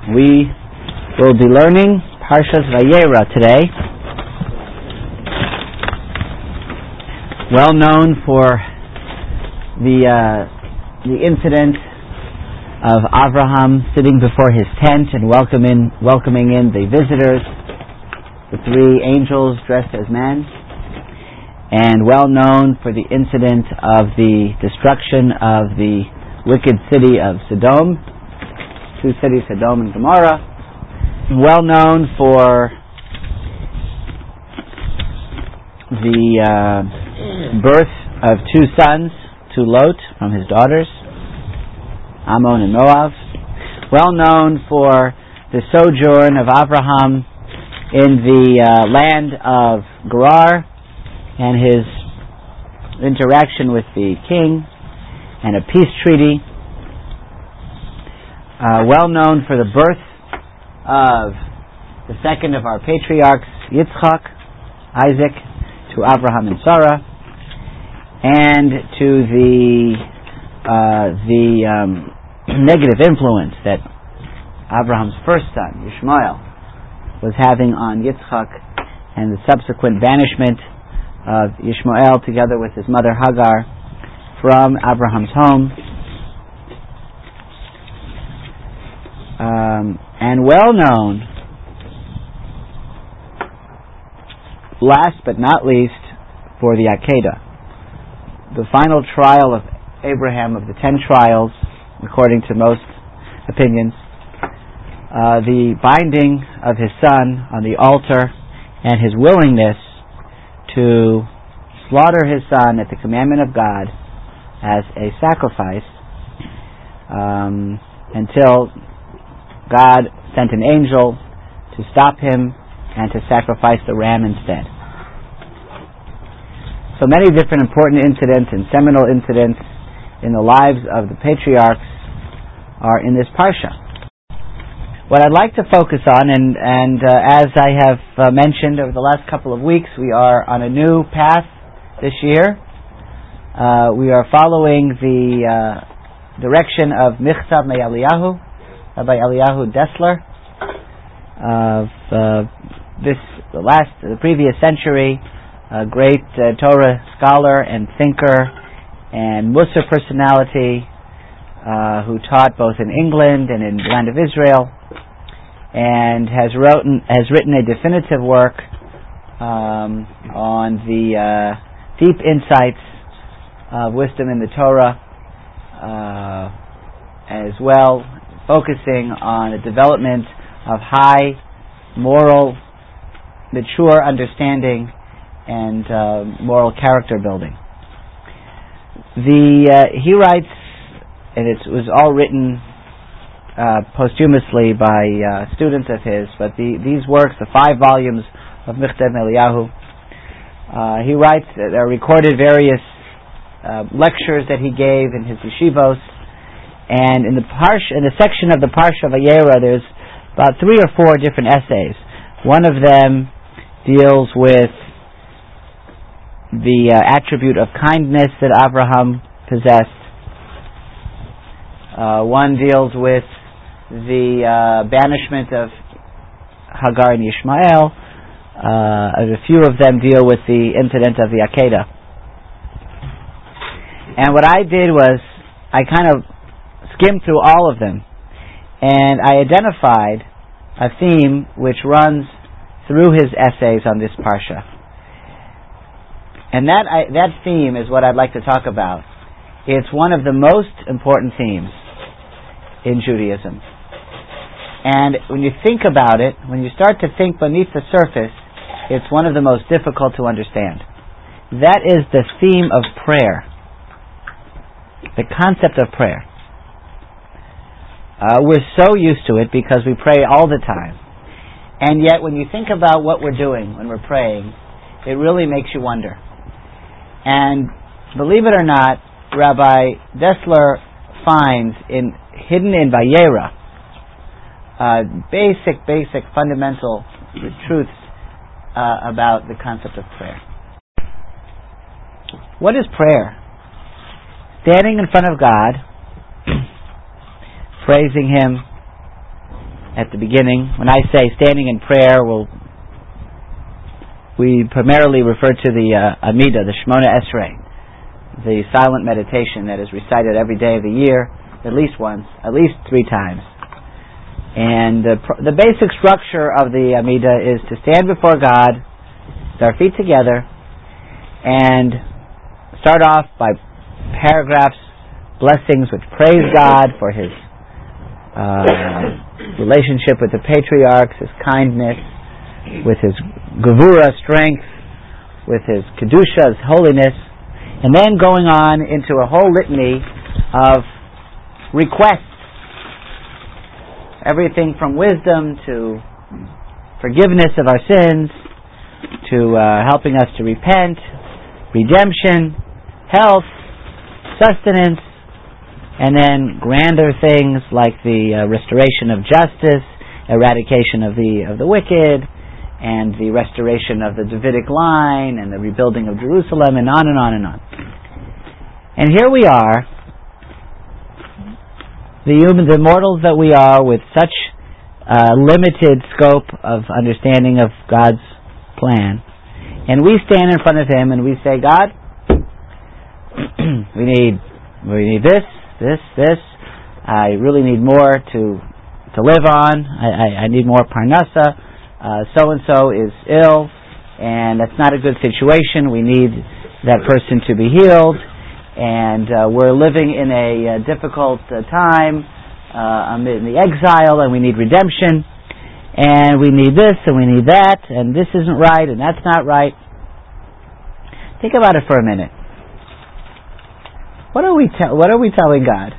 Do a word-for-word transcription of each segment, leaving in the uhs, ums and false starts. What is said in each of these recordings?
We will be learning Parshas Vayera today, well known for the uh, the incident of Avraham sitting before his tent and welcoming welcoming in the visitors, the three angels dressed as men, and well known for the incident of the destruction of the wicked city of Sodom. Two cities, Sodom and Gomorrah, well known for the uh, birth of two sons to Lot from his daughters, Ammon and Moab, well known for the sojourn of Abraham in the uh, land of Gerar and his interaction with the king and a peace treaty. Uh, well known for the birth of the second of our patriarchs, Yitzchak, Isaac, to Abraham and Sarah, and to the uh, the um, negative influence that Abraham's first son, Ishmael, was having on Yitzchak, and the subsequent banishment of Ishmael together with his mother Hagar from Abraham's home. Um, and well known, last but not least, for the Akedah, the final trial of Abraham of the ten trials, according to most opinions, uh, the binding of his son on the altar, and his willingness to slaughter his son at the commandment of God as a sacrifice um, until God sent an angel to stop him and to sacrifice the ram instead. So many different important incidents and seminal incidents in the lives of the patriarchs are in this parsha. What I'd like to focus on, and, and uh, as I have uh, mentioned over the last couple of weeks, we are on a new path this year. Uh, we are following the uh, direction of Michtav Me'Eliyahu, Rabbi Eliyahu Dessler, of uh, this the last the previous century, a great uh, Torah scholar and thinker and Mussar personality uh, who taught both in England and in the land of Israel, and has written has written a definitive work um, on the uh, deep insights of wisdom in the Torah, uh, as well, focusing on the development of high moral, mature understanding and uh, moral character building. The uh, he writes, and it was all written uh, posthumously by uh, students of his, but the, these works, the five volumes of Michtav Me'Eliyahu, uh, he writes, uh, there are recorded various uh, lectures that he gave in his yeshivos. And in the parsha, in the section of the Parsha Vayera, there's about three or four different essays. One of them deals with the uh, attribute of kindness that Abraham possessed. Uh, one deals with the uh, banishment of Hagar and Ishmael. Uh, a few of them deal with the incident of the Akedah. And what I did was, I kind of skimmed through all of them, and I identified a theme which runs through his essays on this parsha. And that I, that theme is what I'd like to talk about. It's one of the most important themes in Judaism. And when you think about it, when you start to think beneath the surface, it's one of the most difficult to understand. That is the theme of prayer. The concept of prayer. Uh, we're so used to it because we pray all the time. And yet when you think about what we're doing when we're praying, it really makes you wonder. And believe it or not, Rabbi Dessler finds in hidden in Vayera uh, basic, basic, fundamental truths uh, about the concept of prayer. What is prayer? Standing in front of God, praising Him, at the beginning. When I say standing in prayer, we'll, we primarily refer to the uh, Amidah, the Shemona Esrei, the silent meditation that is recited every day of the year, at least once, at least three times. And the, pr- the basic structure of the Amidah is to stand before God with our feet together and start off by paragraphs, blessings which praise God for His uh, relationship with the patriarchs, His kindness, with His Gevura, strength, with His Kedusha, His holiness, and then going on into a whole litany of requests. Everything from wisdom to forgiveness of our sins to uh, helping us to repent, redemption, health, sustenance, and then grander things like the uh, restoration of justice, eradication of the of the wicked, and the restoration of the Davidic line, and the rebuilding of Jerusalem, and on and on and on. And here we are, the human, the mortals that we are, with such uh, limited scope of understanding of God's plan, and we stand in front of Him and we say, God, we need we need this, this, this. I really need more to to live on. I, I, I need more parnasa. Uh, so and so is ill, and that's not a good situation. We need that person to be healed. And uh, we're living in a uh, difficult uh, time uh, in the exile, and we need redemption, and we need this, and we need that, and this isn't right, and that's not right. Think about it for a minute. What are we te- What are we telling God?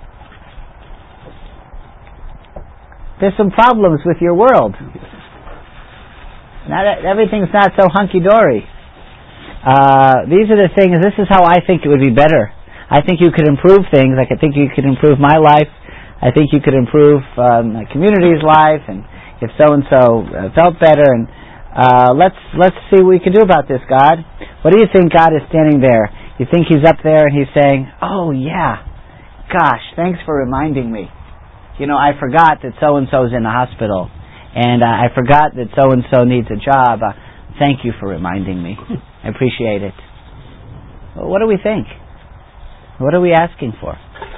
There's some problems with your world. Not everything's not so hunky dory. Uh, these are the things. This is how I think it would be better. I think you could improve things. I could think you could improve my life. I think you could improve um, my community's life, and if so and so felt better. And uh, let's let's see what we can do about this, God. What do you think? God is standing there. You think He's up there and He's saying, "Oh yeah, gosh, thanks for reminding me. You know, I forgot that so and so's in the hospital, and uh, I forgot that so and so needs a job. Uh, thank you for reminding me. I appreciate it." Well, what do we think? What are we asking for?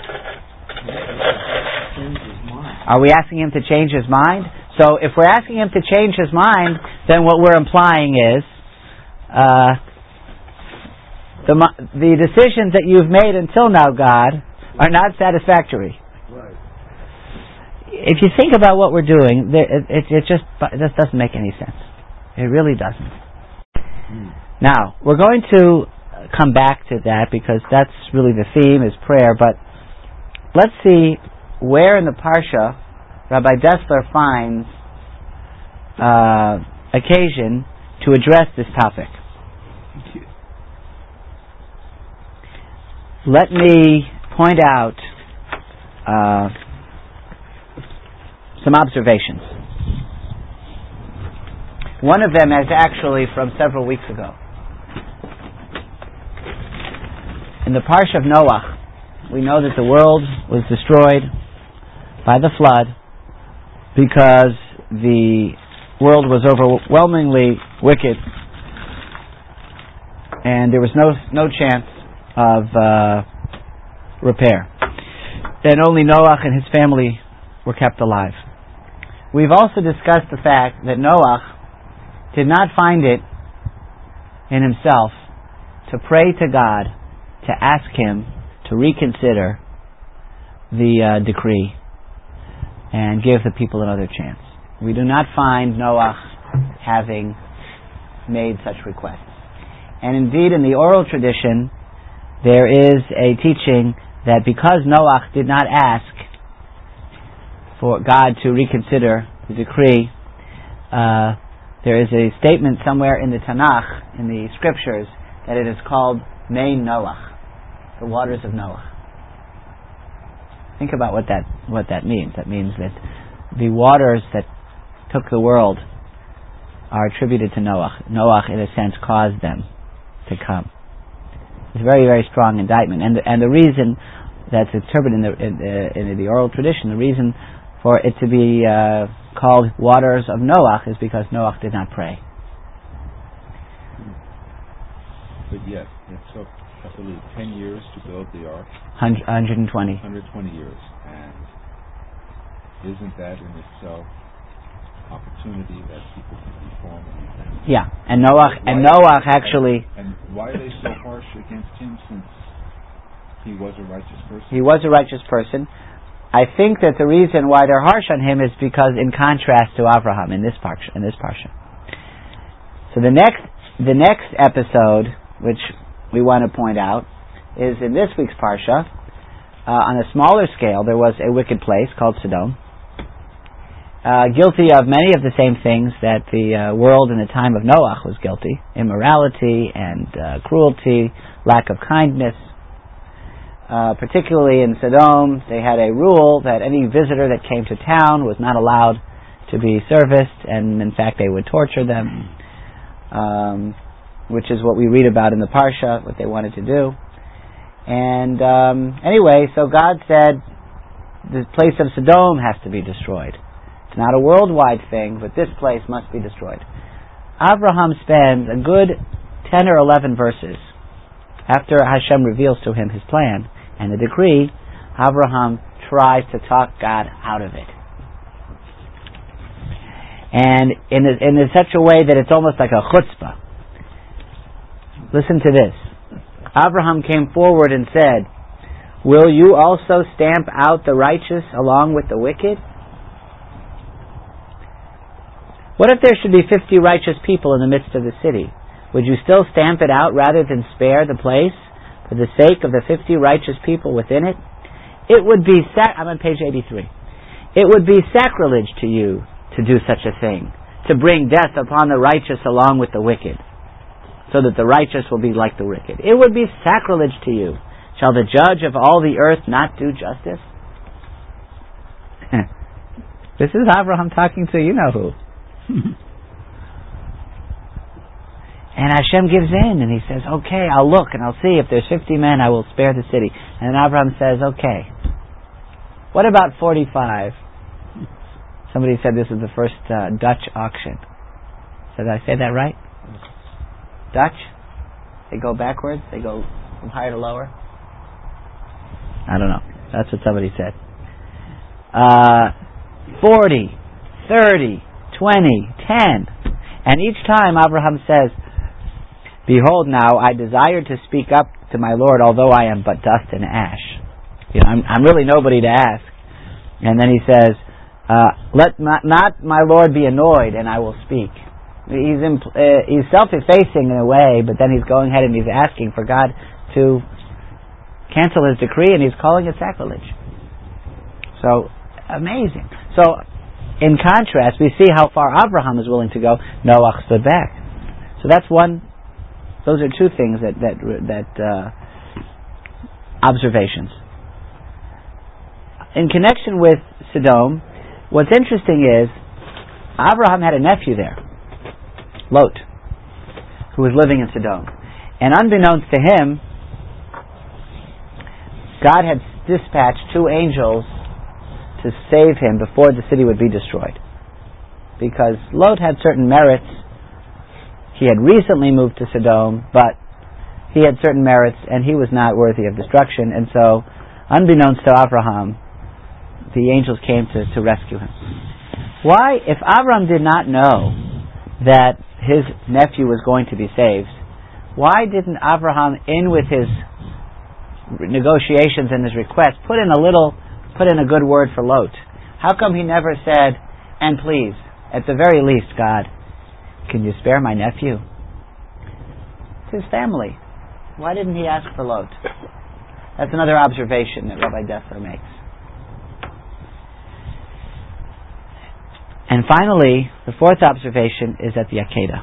Are we asking Him to change His mind? So if we're asking Him to change His mind, then what we're implying is uh, the the decisions that you've made until now, God, are not satisfactory. Right. If you think about what we're doing, it, it, it just it just doesn't make any sense. It really doesn't. Mm. Now, we're going to come back to that because that's really the theme, is prayer. But let's see where in the Parsha Rabbi Dessler finds uh, occasion to address this topic. Let me point out uh, some observations. One of them is actually from several weeks ago. In the Parsha of Noah, we know that the world was destroyed by the flood because the world was overwhelmingly wicked, and there was no no chance of uh, repair. And only Noah and his family were kept alive. We've also discussed the fact that Noah did not find it in himself to pray to God, to ask Him to reconsider the uh, decree and give the people another chance. We do not find Noah having made such requests. And indeed, in the oral tradition, there is a teaching that because Noah did not ask for God to reconsider the decree, uh, there is a statement somewhere in the Tanakh, in the scriptures, that it is called Mei Noach, the waters of Noah. Think about what that what that means. That means that the waters that took the world are attributed to Noah. Noah, in a sense, caused them to come. It's a very, very strong indictment. And the, and the reason that's interpreted in the in, uh, in the oral tradition, the reason for it to be uh, called waters of Noach is because Noach did not pray. But yet, it took, I believe, ten years to build the ark. one hundred twenty. one hundred twenty years. And isn't that in itself opportunity that people can reform and repent? Yeah, and Noach, and Noach actually... And, and why are they so harsh against him since he was a righteous person? He was a righteous person. I think that the reason why they're harsh on him is because in contrast to Avraham in this parsha. In this parsha. So the next, the next episode, which we want to point out, is in this week's parsha. Uh, on a smaller scale, there was a wicked place called Sodom, uh, guilty of many of the same things that the uh, world in the time of Noach was guilty: immorality and uh, cruelty, lack of kindness. Uh, particularly in Sodom, they had a rule that any visitor that came to town was not allowed to be serviced, and in fact they would torture them, um, which is what we read about in the Parsha, what they wanted to do. And um, anyway, so God said the place of Sodom has to be destroyed. It's not a worldwide thing, but this place must be destroyed. Abraham spends a good ten or eleven verses after Hashem reveals to him his plan and the decree. Abraham tries to talk God out of it, and in a, in a such a way that it's almost like a chutzpah. Listen to this. Abraham came forward and said, "Will you also stamp out the righteous along with the wicked? What if there should be fifty righteous people in the midst of the city? Would you still stamp it out rather than spare the place for the sake of the fifty righteous people within it? It would be sac- I'm on page eighty-three. It would be sacrilege to you to do such a thing, to bring death upon the righteous along with the wicked, so that the righteous will be like the wicked. It would be sacrilege to you. Shall the judge of all the earth not do justice?" This is Abraham talking to you know who. And Hashem gives in and he says, "Okay, I'll look and I'll see if there's fifty men, I will spare the city." And Abraham says, "Okay, what about forty-five? Somebody said this is the first uh, Dutch auction. Did I say that right? Dutch? They go backwards? They go from higher to lower? I don't know. That's what somebody said. Uh, forty, thirty, twenty, ten. And each time Abraham says, "Behold now, I desire to speak up to my Lord, although I am but dust and ash." You know, I'm, I'm really nobody to ask. And then he says, uh, "Let not, not my Lord be annoyed, and I will speak." He's impl- uh, he's self-effacing in a way, but then he's going ahead and he's asking for God to cancel his decree, and he's calling it sacrilege. So, amazing. So, in contrast, we see how far Abraham is willing to go. Noach stood back. So that's one. Those are two things that that that uh, observations. In connection with Sodom, what's interesting is Abraham had a nephew there, Lot, who was living in Sodom, and unbeknownst to him, God had dispatched two angels to save him before the city would be destroyed. Because Lot had certain merits. He had recently moved to Sodom, but he had certain merits and he was not worthy of destruction. And so, unbeknownst to Abraham, the angels came to, to rescue him. Why, if Abraham did not know that his nephew was going to be saved, why didn't Abraham, in with his negotiations and his request, put in a little put in a good word for Lot? How come he never said, "And please, at the very least, God, can you spare my nephew?" It's his family. Why didn't he ask for Lot? That's another observation that Rabbi Dessler makes. And finally, the fourth observation is at the Akedah.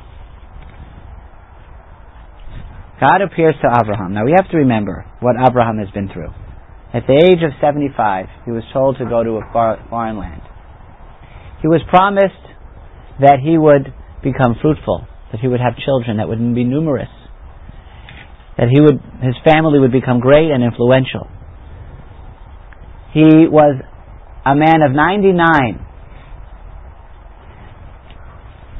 God appears to Abraham. Now we have to remember what Abraham has been through. At the age of seventy-five, he was told to go to a far, foreign land. He was promised that he would become fruitful, that he would have children that would be numerous, that he would, his family would become great and influential. He was a man of ninety-nine,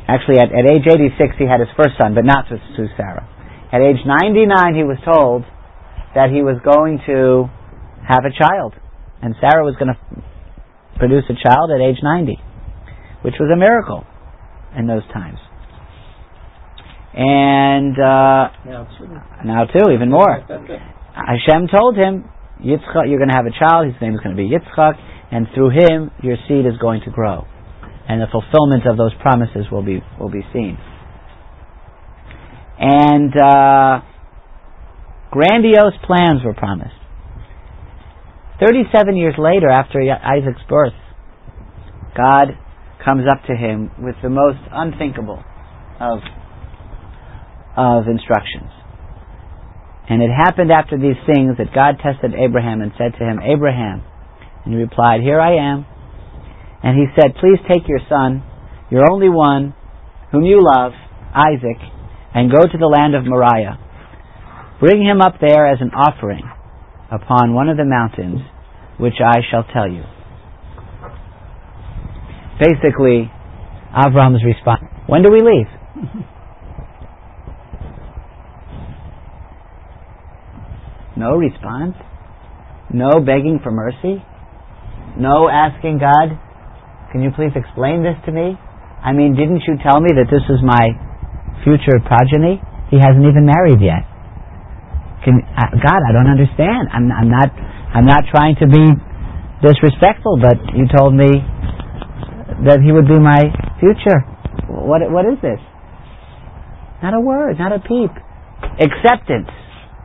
Actually, at, at age eighty-six, he had his first son, but not through Sarah. At age ninety-nine, he was told that he was going to have a child, and Sarah was going to produce a child at age ninety, which was a miracle in those times. And uh, now too. now too, even more. Hashem told him, Yitzchak, you're going to have a child, his name is going to be Yitzchak, and through him your seed is going to grow. And the fulfillment of those promises will be will be seen. And uh, grandiose plans were promised. Thirty-seven years later, after Isaac's birth, God comes up to him with the most unthinkable of of instructions. And it happened after these things that God tested Abraham and said to him, Abraham, and he replied, here I am. And he said, please take your son, your only one, whom you love, Isaac, and go to the land of Moriah. Bring him up there as an offering upon one of the mountains, which I shall tell you. Basically, Avram's response, when do we leave? No response? No begging for mercy? No asking God, can you please explain this to me? I mean, didn't you tell me that this is my future progeny? He hasn't even married yet. Can, uh, God, I don't understand. I'm, I'm not. I'm not trying to be disrespectful, but you told me that he would be my future. What? What is this? Not a word. Not a peep. Acceptance.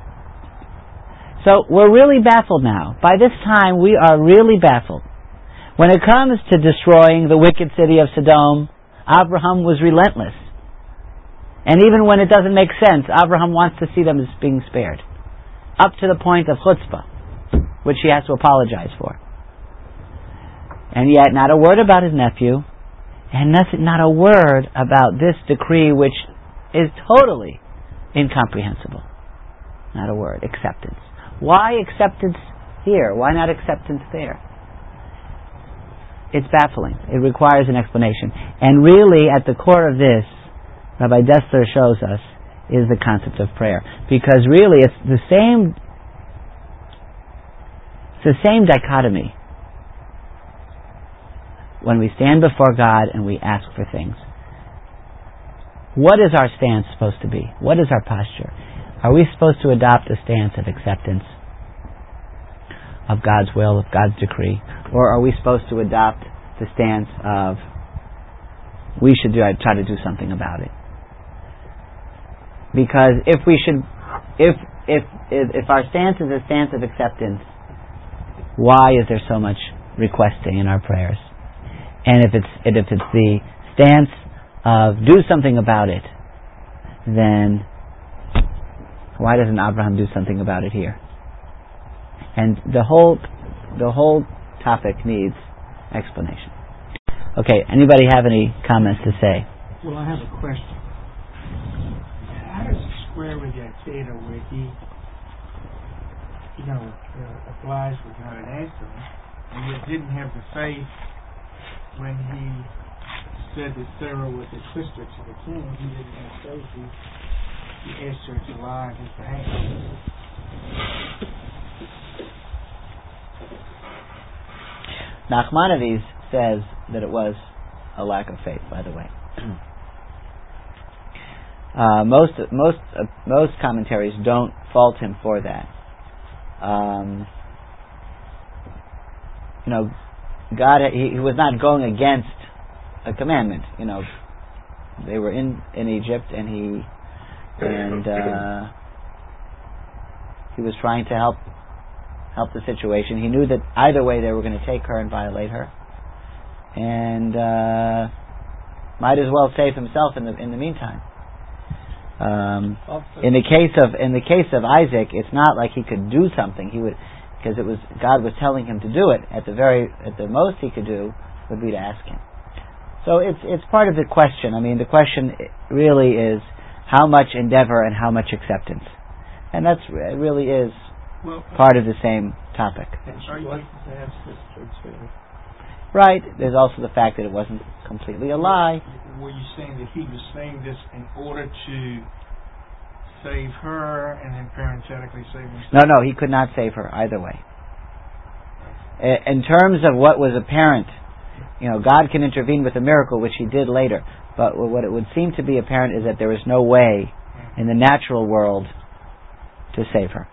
So we're really baffled now. By this time, we are really baffled. When it comes to destroying the wicked city of Sodom, Abraham was relentless. And even when it doesn't make sense, Abraham wants to see them as being spared. Up to the point of chutzpah, which he has to apologize for. And yet, not a word about his nephew, and nothing, not a word about this decree which is totally incomprehensible. Not a word. Acceptance. Why acceptance here? Why not acceptance there? It's baffling. It requires an explanation. And really, at the core of this, Rabbi Dessler shows us, is the concept of prayer. Because really, it's the same, it's the same dichotomy when we stand before God and we ask for things. What is our stance supposed to be? What is our posture? Are we supposed to adopt a stance of acceptance of God's will, of God's decree? Or are we supposed to adopt the stance of we should do, try to do something about it? Because if we should, if if if, if our stance is a stance of acceptance, why is there so much requesting in our prayers? And if it's and if it's the stance of do something about it, then why doesn't Abraham do something about it here? And the whole the whole topic needs explanation. Okay, anybody have any comments to say? Well, I have a question. How does it square with that data where he, you know, uh, applies with God and asked him, and yet didn't have the faith when he said that Sarah was a sister to the king? He didn't have faith. He, he asked her to lie on his behalf. Nachmanides says that it was a lack of faith, by the way. uh, most most uh, most commentaries don't fault him for that. Um, you know, God, he, he was not going against a commandment. You know, they were in, in Egypt, and he and uh, he was trying to help help the situation. He knew that either way they were going to take her and violate her, and uh, might as well save himself in the in the meantime. Um, in the case of in the case of Isaac, it's not like he could do something. He would, because it was God was telling him to do it. At the very at the most he could do would be to ask him. So it's it's part of the question. I mean, the question really is how much endeavor and how much acceptance, and that's it really is. Well, part of the same topic. Right. There's also the fact that it wasn't completely a lie. were you saying that he was saying this in order to save her and then parenthetically save himself? No, no, he could not save her either way. In terms of what was apparent, you know, God can intervene with a miracle, which he did later. But what it would seem to be apparent is that there was no way in the natural world to save her.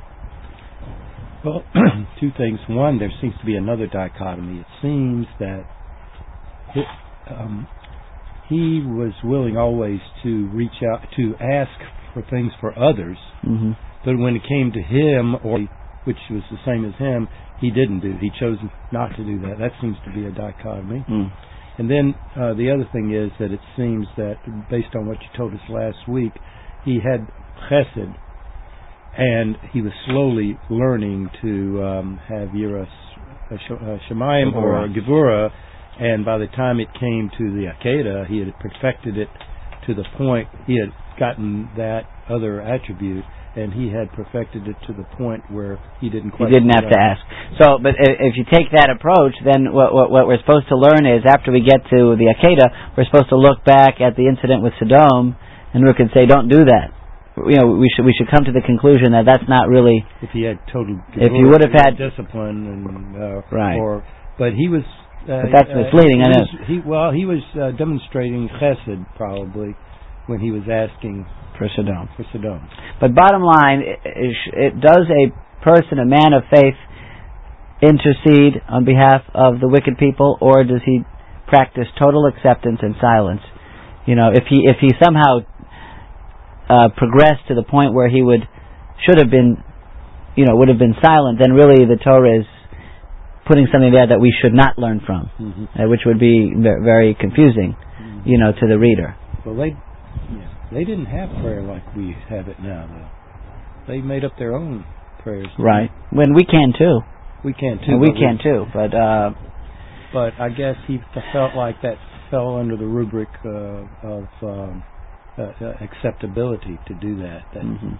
Well, two things. One, there seems to be another dichotomy. It seems that he, um, he was willing always to reach out, to ask for things for others, mm-hmm. but when it came to him, or which was the same as him, he didn't do. He chose not to do that. That seems to be a dichotomy. Mm. And then uh, the other thing is that it seems that, based on what you told us last week, he had chesed, and he was slowly learning to um, have yiras uh, shamayim or gevura, and by the time it came to the Akedah, he had perfected it to the point, he had gotten that other attribute, and he had perfected it to the point where he didn't quite... He didn't have to ask. So, but if you take that approach, then what, what, what we're supposed to learn is, after we get to the Akedah, we're supposed to look back at the incident with Sodom, and we can say, don't do that. You know, we should we should come to the conclusion that that's not really... If he had total... If you would have had... discipline, and... Uh, right. Or, but he was... Uh, but that's misleading, uh, I know. He, well, he was uh, demonstrating chesed, probably, when he was asking... For Sodom. For Sodom. But bottom line, it, it, does a person, a man of faith, intercede on behalf of the wicked people, or does he practice total acceptance and silence? You know, if he if he somehow uh, progressed to the point where he would should have been, you know, would have been silent, then really the Torah is putting something there that we should not learn from, mm-hmm. uh, which would be very confusing, mm-hmm. you know, to the reader. Well, they. Yeah. They didn't have prayer like we have it now, though. They made up their own prayers. Right. When we can too. We can too. And we can we, too, but uh, but I guess he felt like that fell under the rubric uh, of um, uh, uh, acceptability to do that. that mm-hmm.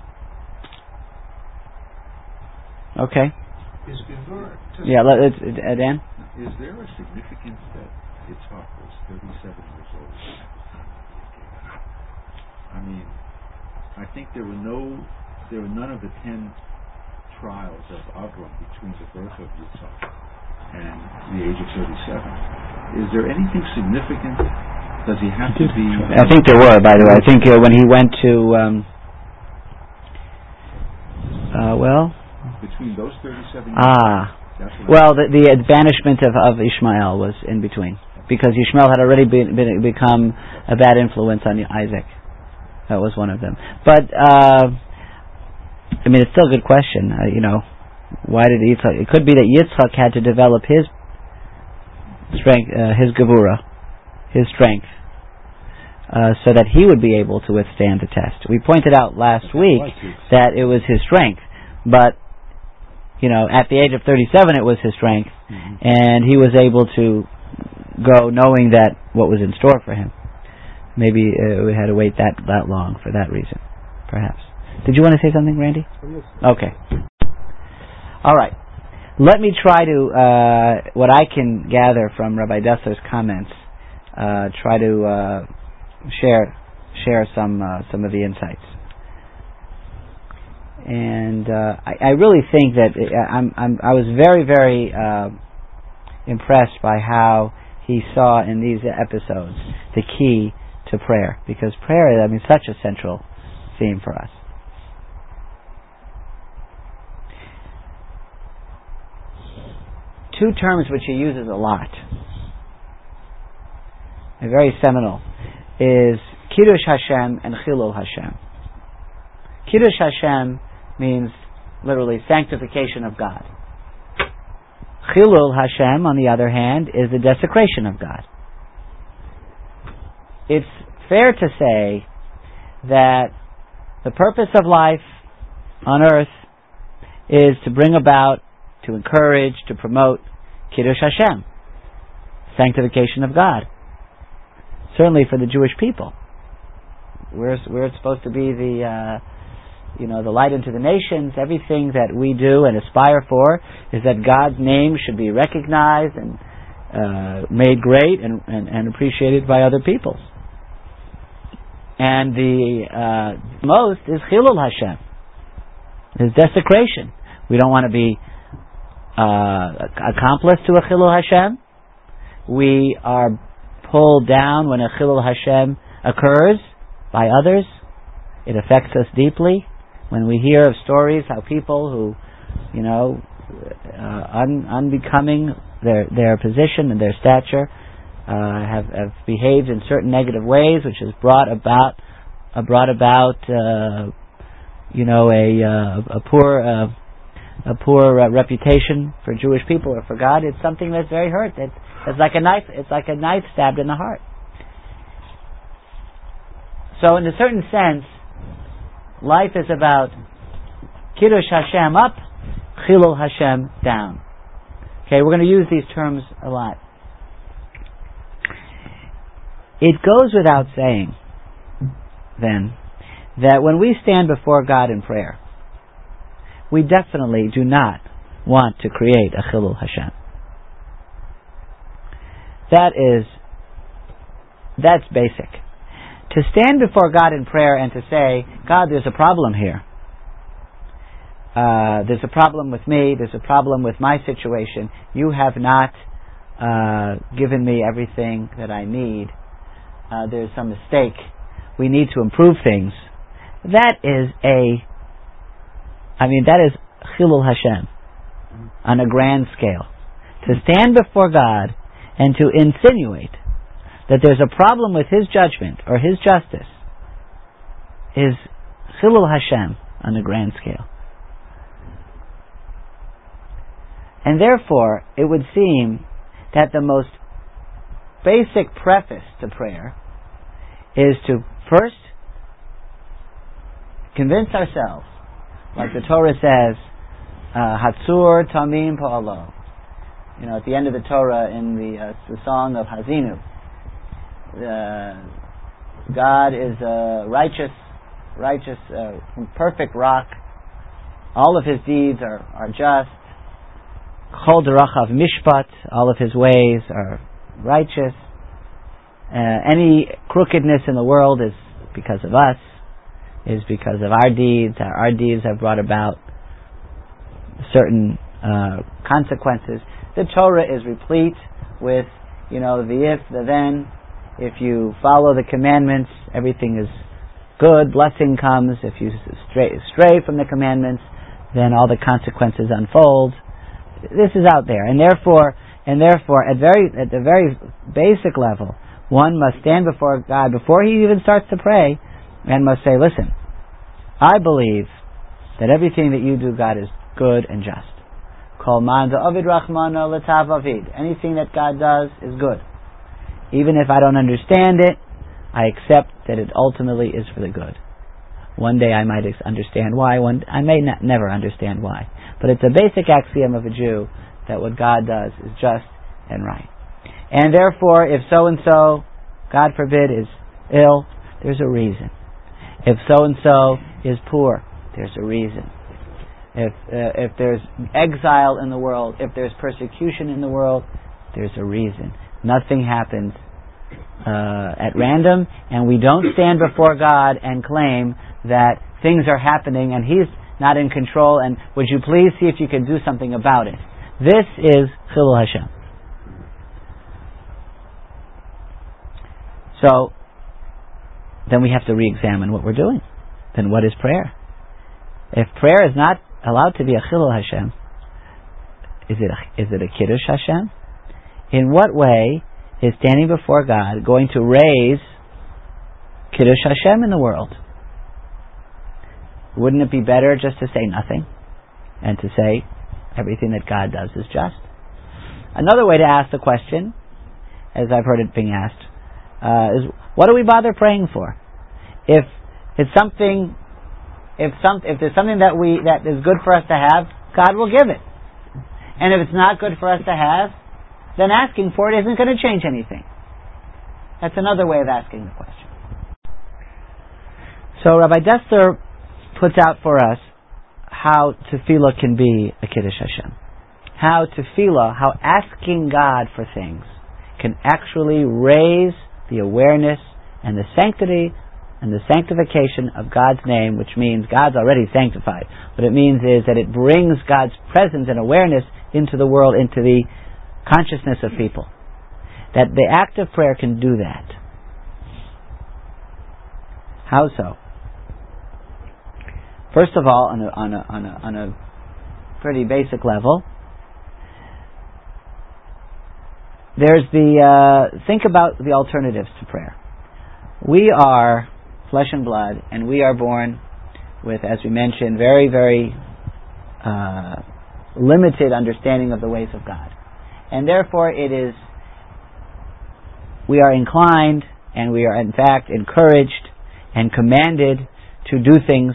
Okay. Is yeah, let, it's, it, uh, Dan? Is there a significance that Yitzhak was thirty-seven years old? I mean, I think there were no, there were none of the ten trials of Avram between the birth of Yitzhak and the age of thirty-seven. Is there anything significant? Does he have to be? I think there were, by the way. I think uh, when he went to, um, uh, well, between those thirty-seven years. Ah, well, the, the banishment of, of Ishmael was in between, because Ishmael had already been, been become a bad influence on Isaac. That was one of them. But, uh, I mean, it's still a good question. Uh, you know, why did Yitzhak... It could be that Yitzhak had to develop his strength, uh, his gevura, his strength, uh, so that he would be able to withstand the test. We pointed out last week that it was his strength, but, you know, at the age of thirty-seven it was his strength, mm-hmm. and he was able to go knowing that what was in store for him. Maybe uh, we had to wait that, that long for that reason, perhaps. Did you want to say something, Randy? Okay. All right. Let me try to, uh, what I can gather from Rabbi Dessler's comments, uh, try to uh, share share some uh, some of the insights. And uh, I, I really think that I'm, I'm, I was very, very uh, impressed by how he saw in these episodes the key to prayer, because prayer, I mean, such a central theme for us. Two terms which he uses a lot, and very seminal, is Kiddush Hashem and Chilul Hashem. Kiddush Hashem means literally sanctification of God. Chilul Hashem, on the other hand, is the desecration of God. It's fair to say that the purpose of life on earth is to bring about, to encourage, to promote Kiddush Hashem, sanctification of God. Certainly for the Jewish people. We're, we're supposed to be the, uh, you know, the light into the nations. Everything that we do and aspire for is that God's name should be recognized and uh, made great and, and, and appreciated by other peoples. And the uh, most is Chilul Hashem. Is desecration. We don't want to be uh, accomplice to a Chilul Hashem. We are pulled down when a Chilul Hashem occurs by others. It affects us deeply. When we hear of stories how people who, you know, uh, un- unbecoming their their position and their stature uh, have, have behaved in certain negative ways, which has brought about uh, brought about uh, you know a uh, a poor uh, a poor uh, reputation for Jewish people or for God. It's something that's very hurt. It's, it's like a knife. It's like a knife stabbed in the heart. So, in a certain sense, life is about Kiddush Hashem up, Chilul Hashem down. Okay, we're going to use these terms a lot. It goes without saying, then, that when we stand before God in prayer, we definitely do not want to create a Chilul Hashem. That is, that's basic. To stand before God in prayer and to say, God, there's a problem here. Uh, there's a problem with me. There's a problem with my situation. You have not uh, given me everything that I need. Uh, there's some mistake. We need to improve things. That is a, I mean, that is Chilul Hashem on a grand scale. To stand before God and to insinuate that there's a problem with His judgment or His justice is Chilul Hashem on a grand scale. And therefore, it would seem that the most basic preface to prayer is to first convince ourselves, like the Torah says, Hatzur Tamim Pa'alo. You know, at the end of the Torah, in the, uh, the song of Hazinu, uh, God is a righteous, righteous, uh, perfect rock. All of His deeds are, are just. Chol derachav mishpat, all of His ways are righteous. Uh, any crookedness in the world is because of us, is because of our deeds. Our, our deeds have brought about certain uh, consequences. The Torah is replete with, you know, the if, the then. If you follow the commandments, everything is good, blessing comes. If you stray, stray from the commandments, then all the consequences unfold. This is out there, and therefore, and therefore, at very, at the very basic level, one must stand before God before he even starts to pray, and must say, "Listen, I believe that everything that you do, God, is good and just. Kol man da'avid rachmana l'tav avid. Anything that God does is good. Even if I don't understand it, I accept that it ultimately is for the good. One day I might understand why. One I may not, never understand why. But it's a basic axiom of a Jew that what God does is just and right. And therefore, if so-and-so, God forbid, is ill, there's a reason. If so-and-so is poor, there's a reason. If uh, if there's exile in the world, if there's persecution in the world, there's a reason. Nothing happens uh, at random, and we don't stand before God and claim that things are happening and He's not in control, and would you please see if you can do something about it. This is Chilul Hashem. So, then we have to re-examine what we're doing. Then what is prayer? If prayer is not allowed to be a Chilul Hashem, is it a, is it a Kiddush Hashem? In what way is standing before God going to raise Kiddush Hashem in the world? Wouldn't it be better just to say nothing and to say everything that God does is just? Another way to ask the question, as I've heard it being asked, uh, is what do we bother praying for? If it's something, if some, if there's something that we that is good for us to have, God will give it. And if it's not good for us to have, then asking for it isn't going to change anything. That's another way of asking the question. So Rabbi Dessler puts out for us how tefillah can be a Kiddush Hashem. How tefillah, how asking God for things can actually raise the awareness and the sanctity and the sanctification of God's name, which means God's already sanctified. What it means is that it brings God's presence and awareness into the world, into the consciousness of people. That the act of prayer can do that. How so? First of all, on a, on a, on a, on a pretty basic level, there's the, uh, think about the alternatives to prayer. We are flesh and blood, and we are born with, as we mentioned, very, very uh, limited understanding of the ways of God. And therefore it is, we are inclined, and we are in fact encouraged and commanded to do things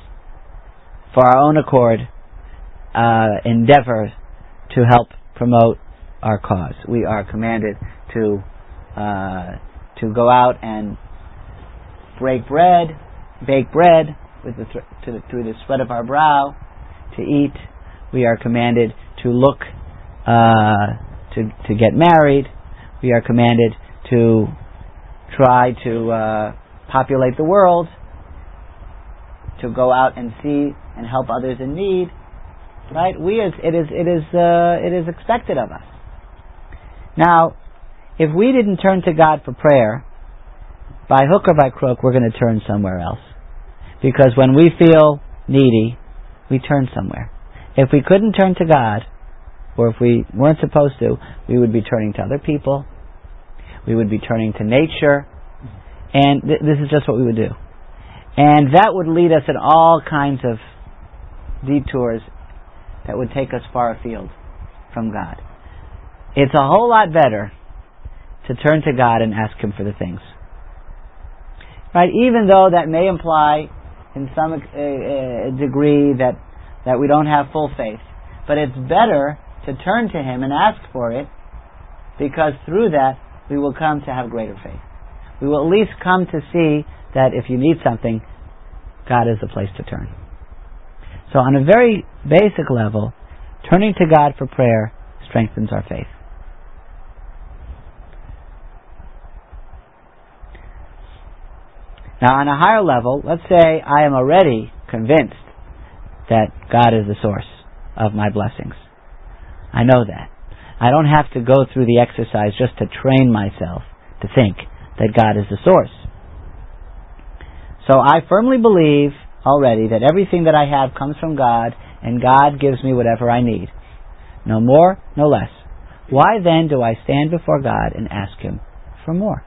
for our own accord, uh, endeavor to help promote our cause. We are commanded to uh, to go out and break bread, bake bread with the th- to the, through the sweat of our brow, to eat. We are commanded to look, uh, to to get married. We are commanded to try to uh, populate the world, to go out and see and help others in need. Right? We is it is it is uh, it is expected of us. Now, if we didn't turn to God for prayer, by hook or by crook, we're going to turn somewhere else. Because when we feel needy, we turn somewhere. If we couldn't turn to God, or if we weren't supposed to, we would be turning to other people. We would be turning to nature. And th- this is just what we would do. And that would lead us in all kinds of detours that would take us far afield from God. It's a whole lot better to turn to God and ask Him for the things. Right? Even though that may imply, in some uh, uh, degree, that that we don't have full faith. But it's better to turn to Him and ask for it, because through that we will come to have greater faith. We will at least come to see that if you need something, God is the place to turn. So on a very basic level, turning to God for prayer strengthens our faith. Now on a higher level, let's say I am already convinced that God is the source of my blessings. I know that. I don't have to go through the exercise just to train myself to think that God is the source. So I firmly believe already that everything that I have comes from God, and God gives me whatever I need. No more, no less. Why then do I stand before God and ask Him for more?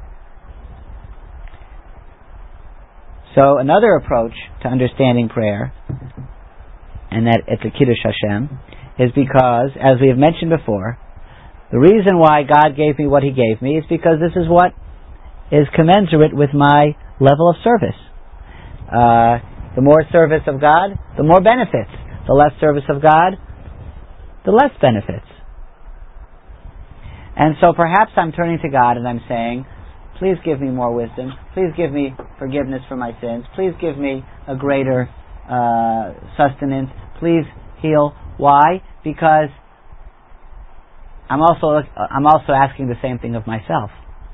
So another approach to understanding prayer, and that it's a Kiddush Hashem, is because, as we have mentioned before, the reason why God gave me what He gave me is because this is what is commensurate with my level of service. Uh, the more service of God, the more benefits. The less service of God, the less benefits. And so perhaps I'm turning to God and I'm saying, please give me more wisdom. Please give me forgiveness for my sins. Please give me a greater uh, sustenance. Please heal. Why? Because I'm also I'm also asking the same thing of myself.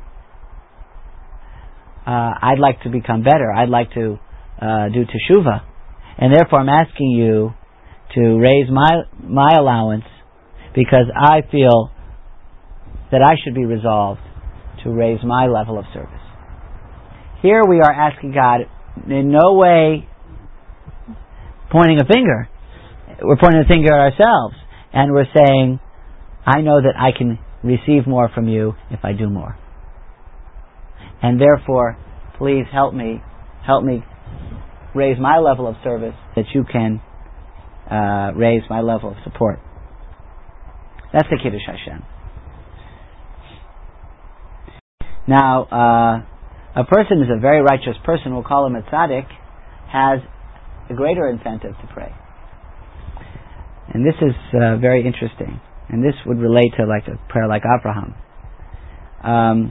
Uh, I'd like to become better. I'd like to uh, do teshuvah, and therefore I'm asking you to raise my my allowance, because I feel that I should be resolved to raise my level of service. Here we are asking God, in no way pointing a finger. We're pointing a finger at ourselves, and we're saying, I know that I can receive more from you if I do more. And therefore, please help me, help me raise my level of service, that you can uh, raise my level of support. That's the Kiddush Hashem. Now, uh, a person is a very righteous person, we'll call him a tzaddik, has a greater incentive to pray. And this is uh, very interesting. And this would relate to like a prayer like Abraham. Um,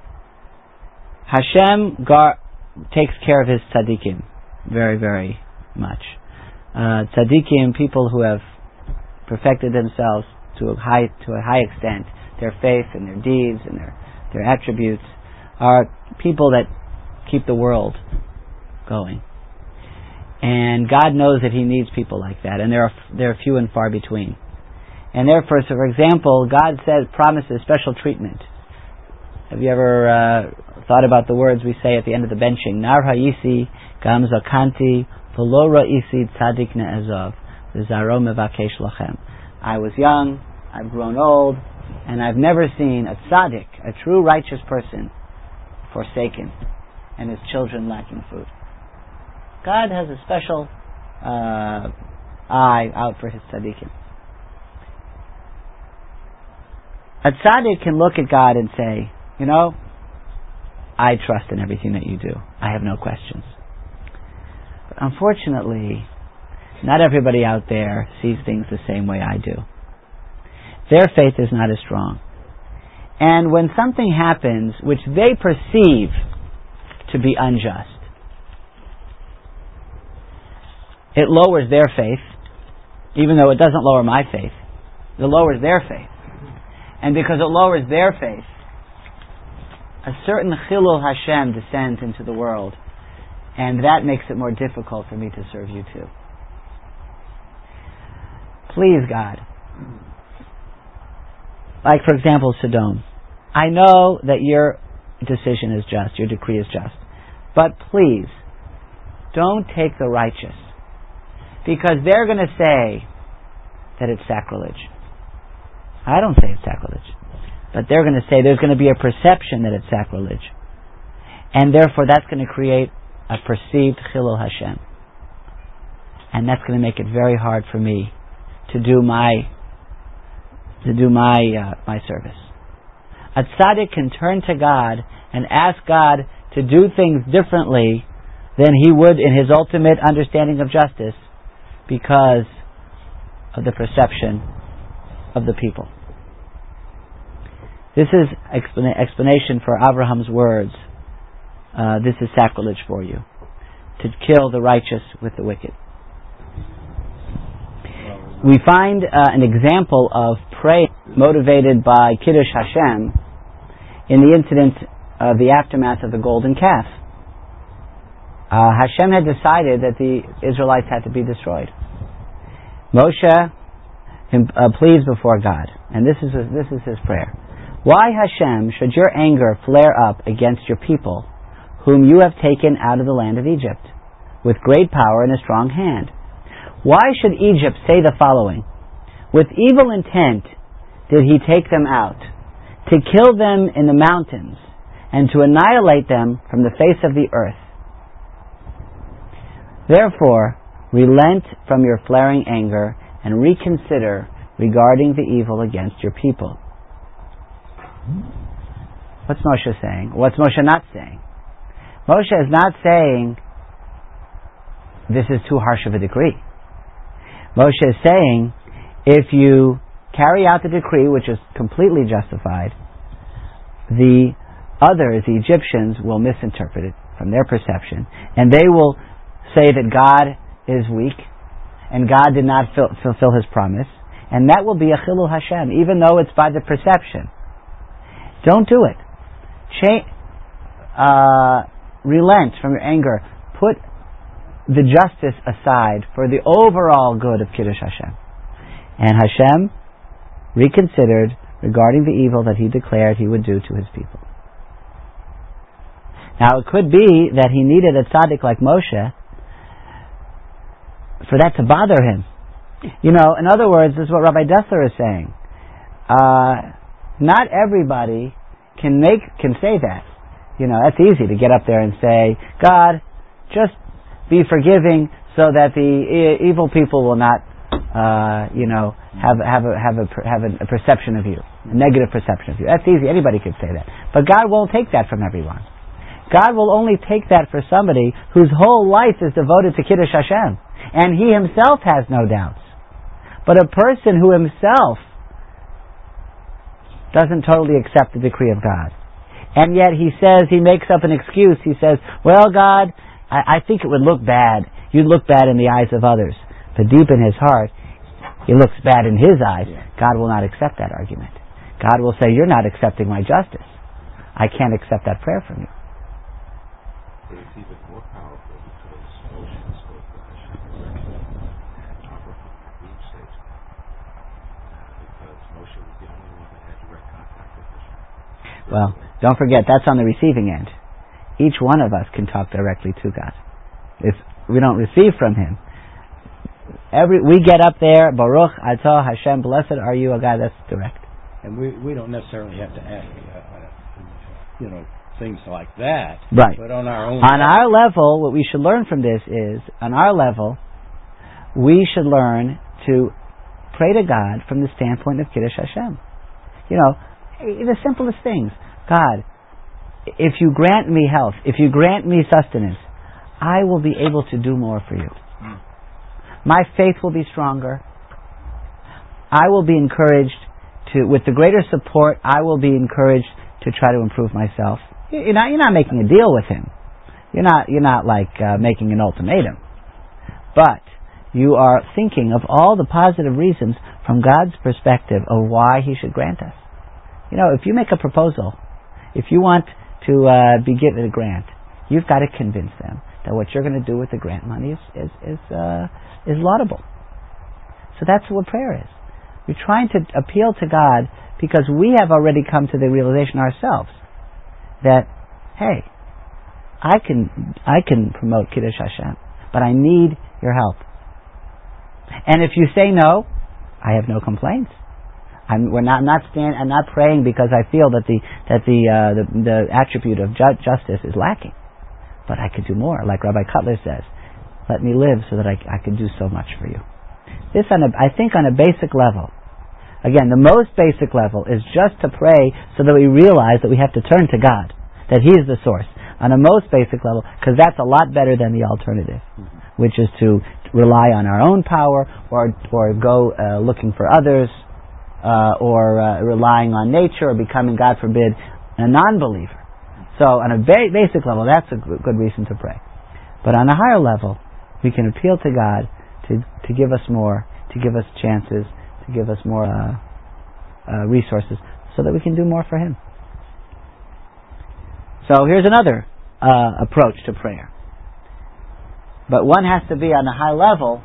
Hashem gar- takes care of His tzaddikim very, very much. Uh, tzaddikim, people who have perfected themselves to a high to a high extent, their faith and their deeds and their their attributes, are people that keep the world going. And God knows that He needs people like that, and there are there are few and far between. And therefore, so for example, God says, promises special treatment. Have you ever uh, thought about the words we say at the end of the benching? Nar ha'isi gam zakanti v'lo ra'isi tzadik ne'ezov v'zaro mevakesh lachem. I was young, I've grown old, and I've never seen a tzaddik, a true righteous person, forsaken, and his children lacking food. God has a special uh, eye out for His tzaddikim. A tzaddik can look at God and say, you know, I trust in everything that you do. I have no questions. But unfortunately, not everybody out there sees things the same way I do. Their faith is not as strong. And when something happens which they perceive to be unjust, it lowers their faith, even though it doesn't lower my faith. It lowers their faith. And because it lowers their faith, a certain chilul Hashem descends into the world, and that makes it more difficult for me to serve you too. Please, God. Like, for example, Sodom. I know that your decision is just, your decree is just. But please, don't take the righteous. Because they're going to say that it's sacrilege. I don't say it's sacrilege. But they're going to say there's going to be a perception that it's sacrilege. And therefore that's going to create a perceived chilul Hashem. And that's going to make it very hard for me to do my to do my uh, my service. A tzaddik can turn to God and ask God to do things differently than he would in his ultimate understanding of justice because of the perception of the people. This is explan- explanation for Abraham's words. Uh, this is sacrilege for you, to kill the righteous with the wicked. We find uh, an example of prayer motivated by Kiddush Hashem in the incident of the aftermath of the golden calf. Uh, Hashem had decided that the Israelites had to be destroyed. Moshe uh, pleads before God, and this is a, this is his prayer. Why, Hashem, should your anger flare up against your people, whom you have taken out of the land of Egypt, with great power and a strong hand? Why should Egypt say the following? With evil intent did he take them out, to kill them in the mountains, and to annihilate them from the face of the earth. Therefore, relent from your flaring anger, and reconsider regarding the evil against your people. What's Moshe saying? What's Moshe not saying? Moshe is not saying this is too harsh of a decree. Moshe is saying if you carry out the decree, which is completely justified, the others, the Egyptians, will misinterpret it from their perception, and they will say that God is weak and God did not fil- fulfill His promise, and that will be a chilul Hashem, even though it's by the perception. Don't do it. Cha- uh, relent from your anger. Put the justice aside for the overall good of Kiddush Hashem. And Hashem reconsidered regarding the evil that He declared He would do to His people. Now, it could be that He needed a tzaddik like Moshe for that to bother him. You know, in other words, this is what Rabbi Dessler is saying. Uh, not everybody can make can say that. You know, that's easy to get up there and say, God, just be forgiving so that the e- evil people will not, uh, you know, have have a have a have a, a perception of you, a negative perception of you. That's easy. Anybody could say that, but God won't take that from everyone. God will only take that for somebody whose whole life is devoted to Kiddush Hashem, and he himself has no doubts. But a person who himself doesn't totally accept the decree of God, and yet he says, he makes up an excuse. He says, well, God, I, I think it would look bad. You'd look bad in the eyes of others. But deep in his heart, he looks bad in his eyes. God will not accept that argument. God will say, you're not accepting my justice. I can't accept that prayer from you. But it's even more powerful because Moshe spoke to Hashem directly, and Abraham agreed to say to him, because Moshe was the only one that had direct contact with Hashem. Well, don't forget, that's on the receiving end. Each one of us can talk directly to God. If we don't receive from Him, every we get up there, Baruch Atah Hashem, blessed are you, O God, that's direct. And we we don't necessarily have to ask, uh, you know, things like that. Right. But on our own On level, our level, what we should learn from this is, on our level, we should learn to pray to God from the standpoint of Kiddush Hashem. You know, the simplest things. God, if you grant me health, if you grant me sustenance, I will be able to do more for you. Mm. My faith will be stronger. I will be encouraged to, with the greater support, I will be encouraged to try to improve myself. You're not, you're not making a deal with Him. You're not, you're not like uh, making an ultimatum. But you are thinking of all the positive reasons from God's perspective of why He should grant us. You know, if you make a proposal, if you want to uh, be given a grant, you've got to convince them that what you're going to do with the grant money is is is, uh, is laudable. So that's what prayer is. We're trying to appeal to God because we have already come to the realization ourselves that, hey, I can I can promote Kiddush Hashem, but I need your help. And if you say no, I have no complaints. I'm we're not I'm not stand I'm not praying because I feel that the that the uh, the, the attribute of ju- justice is lacking. But I could do more, like Rabbi Cutler says. Let me live so that I, I can do so much for you. This, on a, I think, on a basic level. Again, the most basic level is just to pray so that we realize that we have to turn to God, that He is the source. On a most basic level, because that's a lot better than the alternative, mm-hmm. which is to rely on our own power or or go uh, looking for others uh, or uh, relying on nature or becoming, God forbid, a non-believer. So on a ba- basic level, that's a g- good reason to pray. But on a higher level, we can appeal to God to, to give us more, to give us chances, to give us more uh, uh, resources, so that we can do more for Him. So here's another uh, approach to prayer. But one has to be on a high level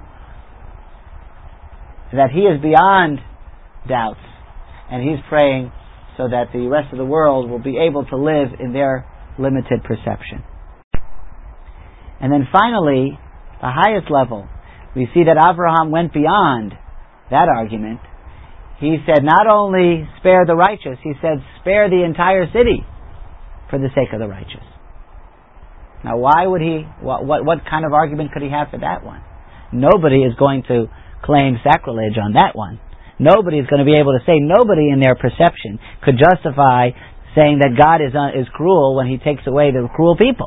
that he is beyond doubts, and he's praying so that the rest of the world will be able to live in their limited perception. And then finally, the highest level, we see that Abraham went beyond that argument. He said not only spare the righteous, he said spare the entire city for the sake of the righteous. Now why would he, what, what, what kind of argument could he have for that one? Nobody is going to claim sacrilege on that one. Nobody is going to be able to say, nobody in their perception could justify saying that God is uh, is cruel when He takes away the cruel people.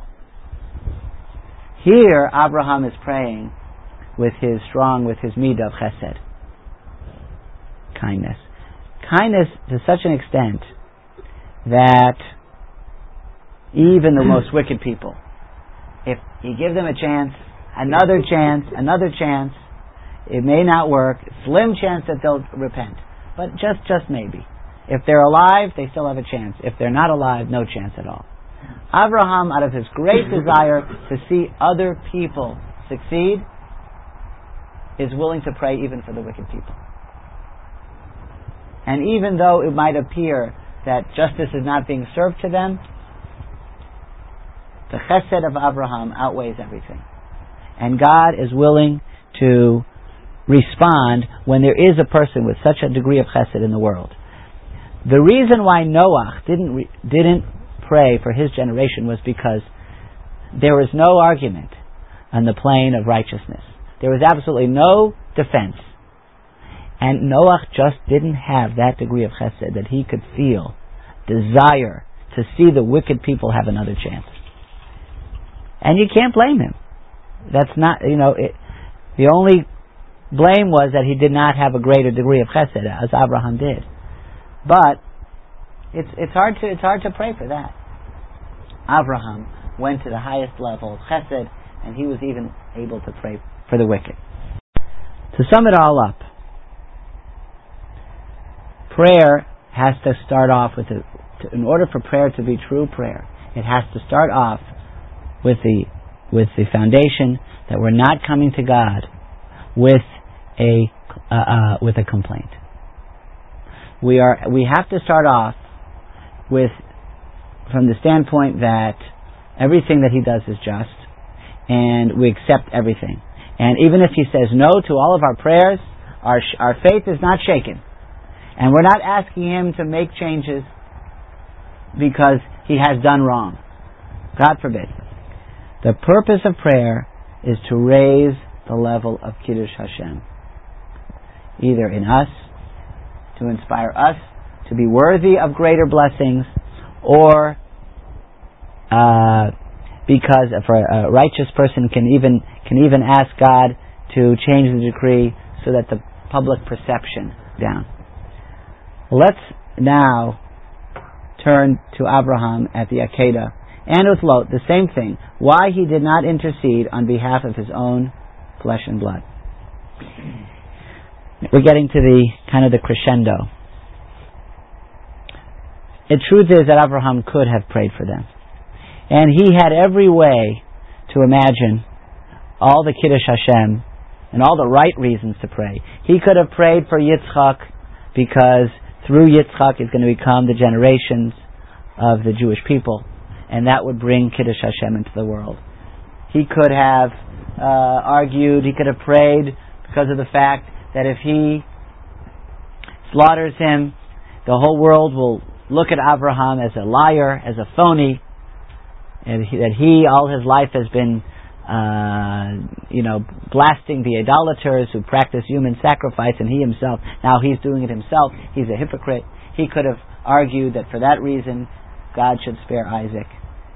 Here, Abraham is praying with his strong, with his midah of chesed. Kindness. Kindness to such an extent that even the most wicked people, if you give them a chance, another chance, another chance, it may not work. Slim chance that they'll repent. But just, just maybe. If they're alive, they still have a chance. If they're not alive, no chance at all. Abraham, out of his great desire to see other people succeed, is willing to pray even for the wicked people. And even though it might appear that justice is not being served to them, the chesed of Abraham outweighs everything. And God is willing to respond when there is a person with such a degree of chesed in the world. The reason why Noah didn't re- didn't pray for his generation was because there was no argument on the plane of righteousness. There was absolutely no defense. And Noah just didn't have that degree of chesed that he could feel desire to see the wicked people have another chance. And you can't blame him. That's not, you know, it, the only blame was that he did not have a greater degree of chesed as Abraham did. But it's it's hard to it's hard to pray for that. Abraham went to the highest level of chesed, and he was even able to pray for the wicked. To sum it all up, prayer has to start off with a, to, in order for prayer to be true prayer, it has to start off with the with the foundation that we're not coming to God with a uh, uh, with a complaint. We are we have to start off with from the standpoint that everything that He does is just, and we accept everything. And even if He says no to all of our prayers, our sh- our faith is not shaken, and we're not asking Him to make changes because He has done wrong. God forbid. The purpose of prayer is to raise the level of Kiddush Hashem, either in us, to inspire us to be worthy of greater blessings, or uh, because for a righteous person can even can even ask God to change the decree so that the public perception down. Let's now turn to Abraham at the Akedah, and with Lot, the same thing. Why he did not intercede on behalf of his own flesh and blood. We're getting to the kind of the crescendo. The truth is that Abraham could have prayed for them. And he had every way to imagine all the Kiddush Hashem and all the right reasons to pray. He could have prayed for Yitzchak because through Yitzchak is going to become the generations of the Jewish people, and that would bring Kiddush Hashem into the world. He could have uh, argued, he could have prayed because of the fact that if he slaughters him, the whole world will look at Abraham as a liar, as a phony, and he, that he, all his life, has been, uh, you know, blasting the idolaters who practice human sacrifice, and he himself, now he's doing it himself, he's a hypocrite. He could have argued that for that reason, God should spare Isaac.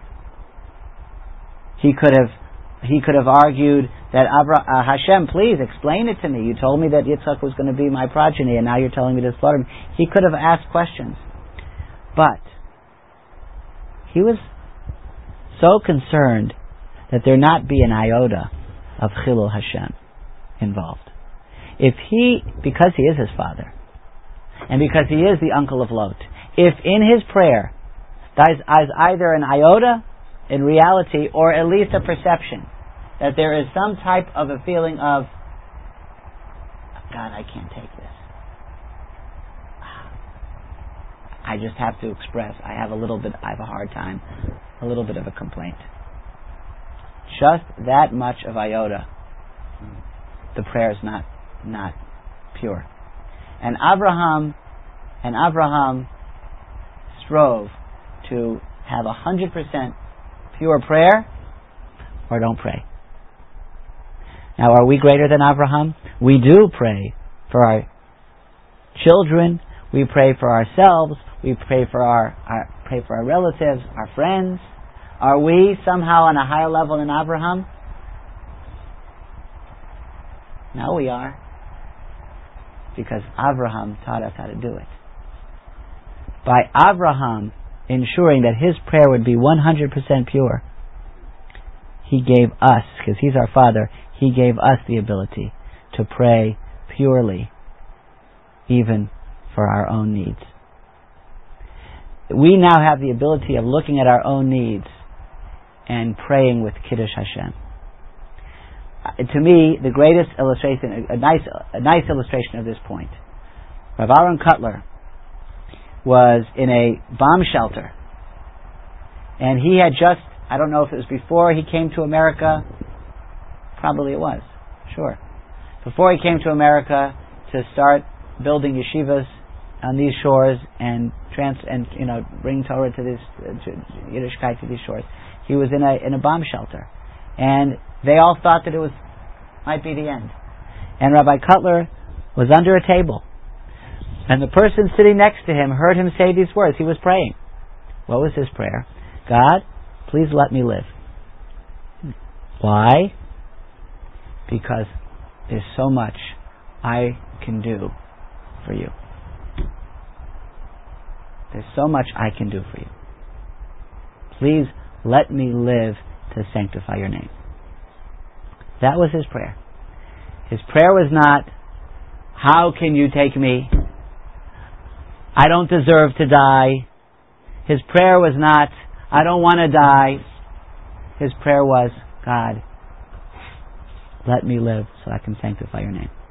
He could have he could have argued that Abra- uh, Hashem, please explain it to me. You told me that Yitzchak was going to be my progeny, and now you're telling me to slaughter him. He could have asked questions. But he was so concerned that there not be an iota of Chilul Hashem involved. If he, because he is his father, and because he is the uncle of Lot, if in his prayer there is either an iota in reality, or at least a perception, that there is some type of a feeling of, God, I can't take this. I just have to express, I have a little bit, I have a hard time, a little bit of a complaint. Just that much of iota, the prayer is not, not pure. And Abraham, and Abraham strove to have a hundred percent pure prayer, or don't pray. Now, are we greater than Abraham? We do pray for our children. We pray for ourselves. We pray for our, our pray for our relatives, our friends. Are we somehow on a higher level than Abraham? No, we are. Because Abraham taught us how to do it. By Abraham ensuring that his prayer would be one hundred percent pure, he gave us, because he's our father, he gave us the ability to pray purely, even for our own needs. We now have the ability of looking at our own needs and praying with Kiddush Hashem. Uh, to me, the greatest illustration, a, a nice, a nice illustration of this point, Rav Aaron Kotler was in a bomb shelter, and he had just, I don't know if it was before he came to America, probably it was, sure, before he came to America to start building yeshivas on these shores and trans and you know bring Torah to this uh, to Yiddishkeit to these shores. He was in a in a bomb shelter, and they all thought that it was might be the end. And Rabbi Kotler was under a table, and the person sitting next to him heard him say these words. He was praying. What was his prayer? God, please let me live. Why? Because there's so much I can do for you. There's so much I can do for you. Please let me live to sanctify your name. That was his prayer. His prayer was not, how can you take me? I don't deserve to die. His prayer was not, I don't want to die. his prayer was, God, let me live so I can sanctify your name.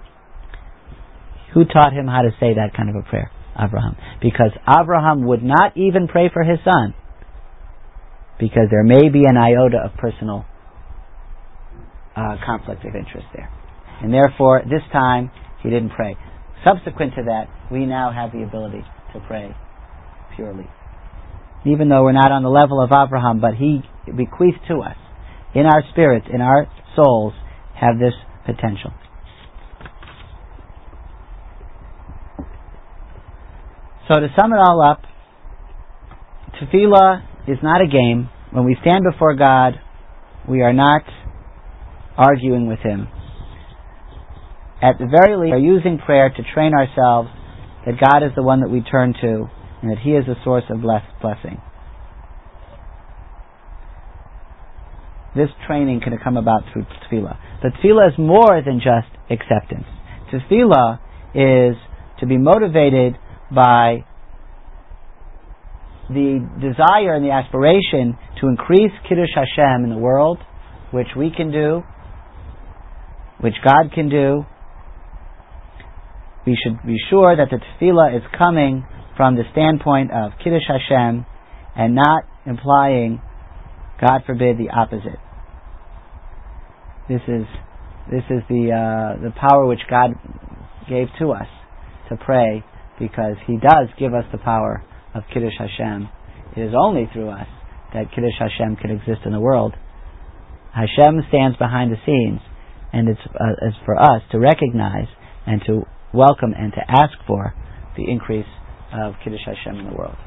Who taught him how to say that kind of a prayer? Abraham. Because Abraham would not even pray for his son, because there may be an iota of personal uh, conflict of interest there. And therefore, this time, he didn't pray. Subsequent to that, we now have the ability to pray purely. Even though we're not on the level of Abraham, but he bequeathed to us, in our spirits, in our souls, have this potential. So to sum it all up, tefillah is not a game. When we stand before God, we are not arguing with Him. At the very least, we are using prayer to train ourselves that God is the one that we turn to and that He is a source of bless- blessing. This training can come about through tefillah. But tefillah is more than just acceptance. Tefillah is to be motivated by the desire and the aspiration to increase Kiddush Hashem in the world, which we can do, which God can do. We should be sure that the tefillah is coming from the standpoint of Kiddush Hashem and not implying, God forbid, the opposite. This is this is the uh, the power which God gave to us to pray, because He does give us the power of Kiddush Hashem. It is only through us that Kiddush Hashem can exist in the world. Hashem stands behind the scenes, and it's, uh, it's for us to recognize and to welcome and to ask for the increase of Kiddush Hashem in the world.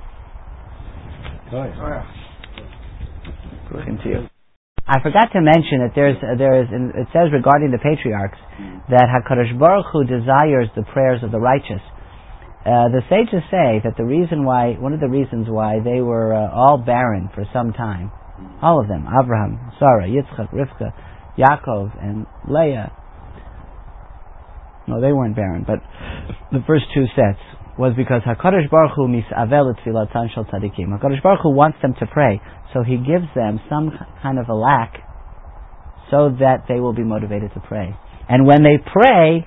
Oh, yeah. Bruchim to you. I forgot to mention that there's uh, there is in, it says regarding the patriarchs that HaKadosh Baruch Hu desires the prayers of the righteous. Uh, the sages say that the reason why, one of the reasons why they were uh, all barren for some time, all of them, Abraham, Sarah, Yitzchak, Rivka, Yaakov, and Leah. No, they weren't barren, but the first two sets was because HaKadosh Baruch Hu mis'avel tefilatan shel tzadikim. HaKadosh Baruch Hu wants them to pray, so He gives them some kind of a lack so that they will be motivated to pray. And when they pray,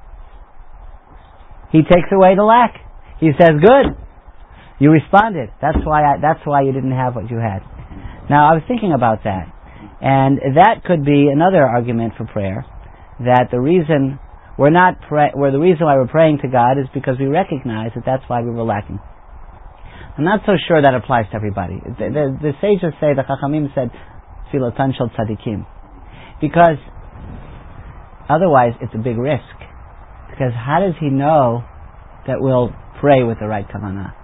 He takes away the lack. He says, "Good, you responded. That's why. I, that's why you didn't have what you had." Now, I was thinking about that, and that could be another argument for prayer. That the reason we're not pray, where the reason why we're praying to God is because we recognize that that's why we were lacking. I'm not so sure that applies to everybody. The, the, the sages say, the Chachamim said, "Tefilatan shel tzadikim," because otherwise it's a big risk. Because how does He know that we'll pray with the right kavanah?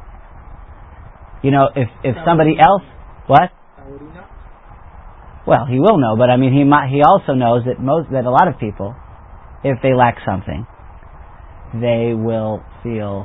You know, if if somebody else, what? Well, He will know, but I mean, He might, He also knows that most that a lot of people, if they lack something, they will feel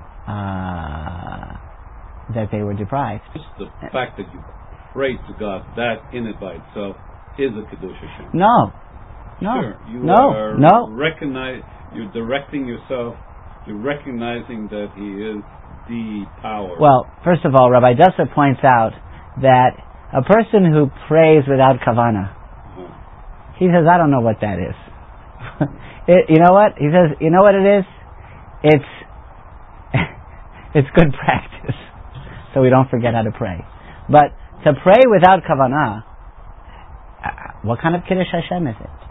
uh, that they were deprived. Just the fact that you pray to God, that in it by itself is a Kiddush Hashem. No, no, sure. You no, are no. Recognize, you're directing yourself. You're recognizing that He is the power. Well, first of all, Rabbi Dessa points out that a person who prays without kavanah, uh-huh. he says, I don't know what that is. it, you know what? He says, you know what it is? It's it's good practice, so we don't forget how to pray. But to pray without kavanah, what kind of Kiddush Hashem is it?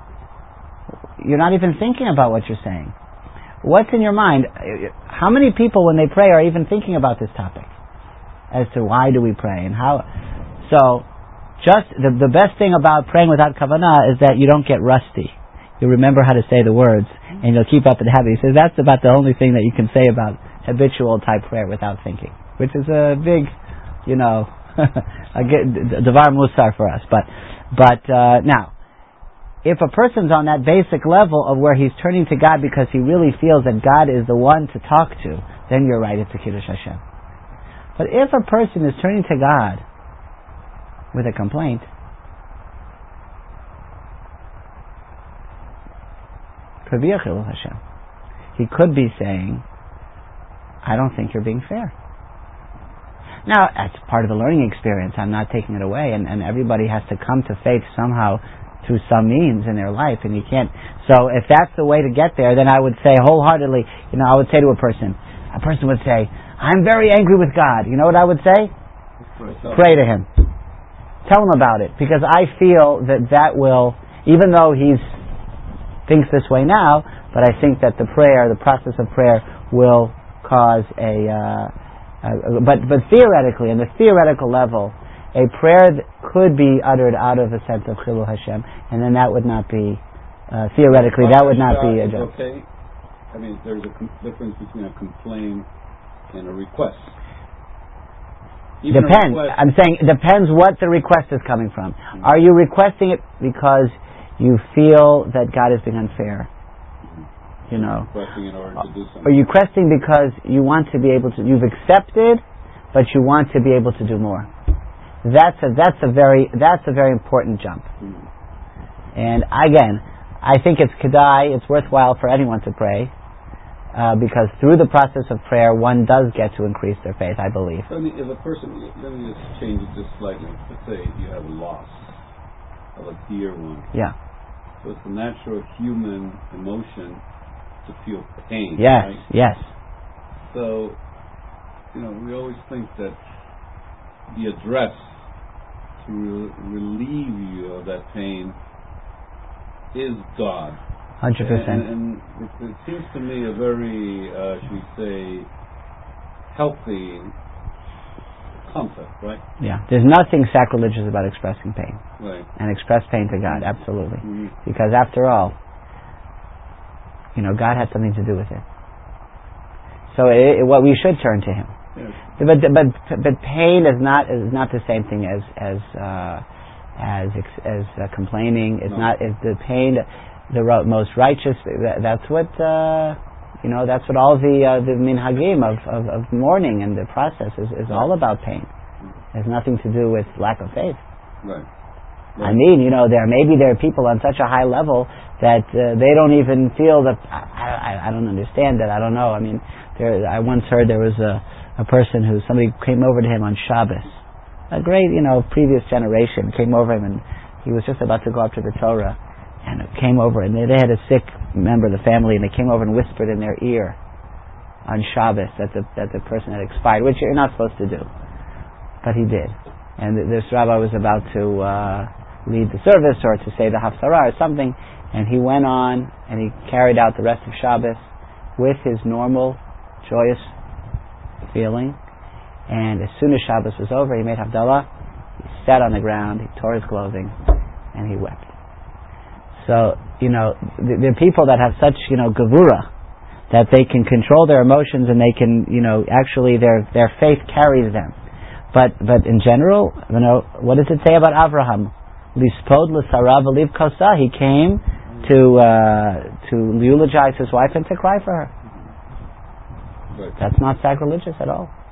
You're not even thinking about what you're saying. What's in your mind? How many people, when they pray, are even thinking about this topic as to why do we pray and how? So, just the the best thing about praying without kavanah is that you don't get rusty. You remember how to say the words, and you'll keep up the habit. He says that's about the only thing that you can say about habitual type prayer without thinking, which is a big, you know, a devar musar for us. But but uh, now, if a person's on that basic level of where he's turning to God because he really feels that God is the one to talk to, then you're right, it's a Kiddush Hashem. But if a person is turning to God with a complaint, Hashem, he could be saying, I don't think you're being fair. Now, that's part of the learning experience. I'm not taking it away, and, and everybody has to come to faith somehow through some means in their life, and you can't. So if that's the way to get there, then I would say wholeheartedly, you know, I would say to a person, a person would say, I'm very angry with God. You know what I would say? Pray to Him. Tell Him about it, because I feel that that will, even though He's thinks this way now, but I think that the prayer, the process of prayer, will cause a, uh, a but but theoretically, in the theoretical level, a prayer that could be uttered out of a sense of Chilul Hashem, and then that would not be, uh, theoretically, that would not be a joke. Okay. I mean, there's a com- difference between a complaint and a request. Even Depends. A request, I'm saying it depends what the request is coming from. Mm-hmm. Are you requesting it because you feel that God is being unfair? Mm-hmm. You know. Requesting in order to do something. Are you requesting because you want to be able to, you've accepted, but you want to be able to do more? That's a that's a very that's a very important jump. Mm-hmm. And again, I think it's kedai, it's worthwhile for anyone to pray, uh, because through the process of prayer, one does get to increase their faith, I believe. So if a person, let me just change it just slightly. Let's say you have a loss of a dear one. Yeah. So it's a natural human emotion to feel pain. Yes. Right? Yes. So, you know, we always think that the address to re- relieve you of that pain is God. one hundred percent. And, and it, it seems to me a very, uh, should we say, healthy concept, right? Yeah. There's nothing sacrilegious about expressing pain. Right. And express pain to God, absolutely. Mm-hmm. Because after all, you know, God had something to do with it. So it, it, what we should turn to Him. Yes. But but but pain is not is not the same thing as as uh, as as uh, complaining. It's no. not. It's the pain, the ro- most righteous. That, that's what uh, you know. That's what all the uh, the minhagim of, of, of mourning and the process is, is all about pain. It has nothing to do with lack of faith. Right. I Right. mean, you know, there maybe there are people on such a high level that uh, they don't even feel that. I, I I don't understand that. I don't know. I mean, there. I once heard there was a. a person who, somebody came over to him on Shabbos. A great, you know, previous generation came over him, and he was just about to go up to the Torah, and it came over, and they, they had a sick member of the family, and they came over and whispered in their ear on Shabbos that the that the person had expired, which you're not supposed to do. But he did. And this rabbi was about to uh, lead the service, or to say the Haftarah or something, and he went on, and he carried out the rest of Shabbos with his normal, joyous feeling, and as soon as Shabbos was over, he made Havdalah, he sat on the ground, he tore his clothing, and he wept. So, you know, there are people that have such, you know, gevura, that they can control their emotions, and they can, you know, actually their their faith carries them. But but in general, you know, what does it say about Avraham? Lispod l'sara v'liv kosa. He came to uh, to eulogize his wife and to cry for her. That's not sacrilegious at all.